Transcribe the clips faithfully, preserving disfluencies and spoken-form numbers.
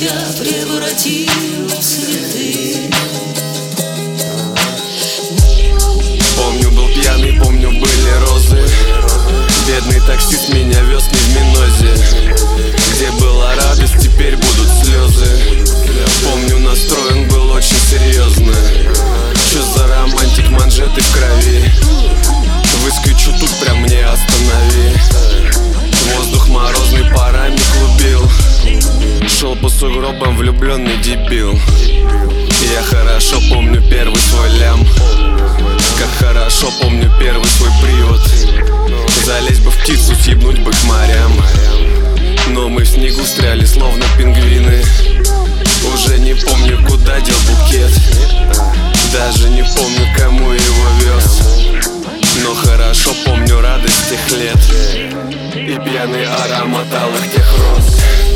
тебя превратил в цветы. Помню, был пьяный, помню, были розы. Бедный таксист меня вез не в Минозе. Где была радость, теперь будут слезы. Помню, настроен был очень серьезно. Чё за романтик, манжеты в крови. Выскочу тут, прям мне останови. Воздух морозный парами клубил. Шел по сугробам влюбленный дебил. Я хорошо помню первый свой лям. Как хорошо помню первый свой привод. Залезть бы в птицу, съебнуть бы к морям. Но мы в снегу стряли, словно пингвины. Уже не помню, куда дел букет. Даже не помню, кому его вез. Но хорошо помню радость тех лет и пьяный аромат алых тех роз.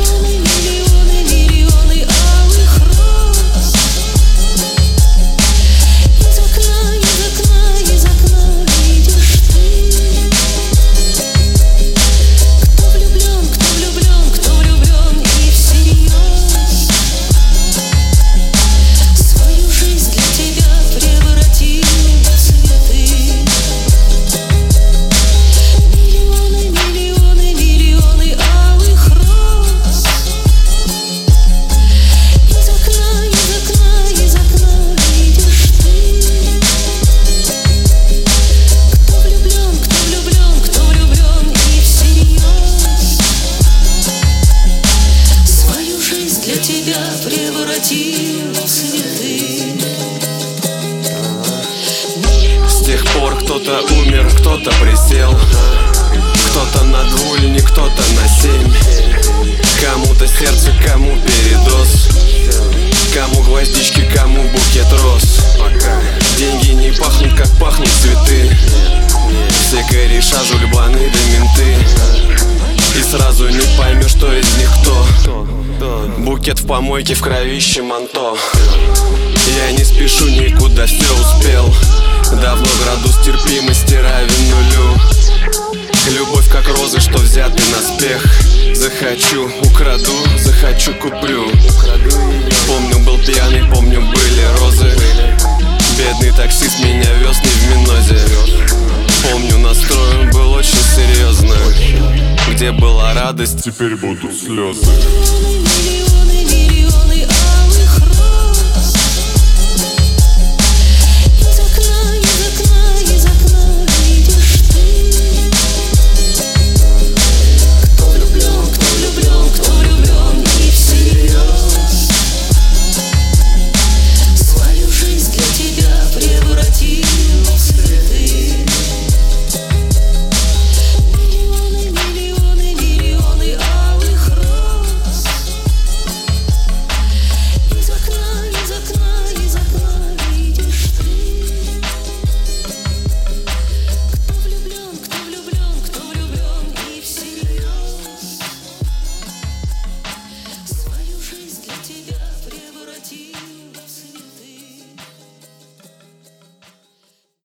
С тех пор кто-то умер, кто-то присел. Кто-то на двульник, кто-то на семь. Кому-то сердце, кому передоз. Кому гвоздички, кому букет роз. Деньги не пахнут, как пахнут цветы. Все кореша, жульбаны да менты. И сразу не поймешь, что из них кто. Букет в помойке, в кровище манто. Я не спешу никуда, все успел. Давно градус терпимости равен нулю. Любовь как розы, что взяты на спех. Захочу, украду, захочу, куплю. Помню, был пьяный, помню, были розы. Бедный таксист меня вез не в Минозе. Помню, настроен был очень серьезно. Где была радость, теперь будут слезы.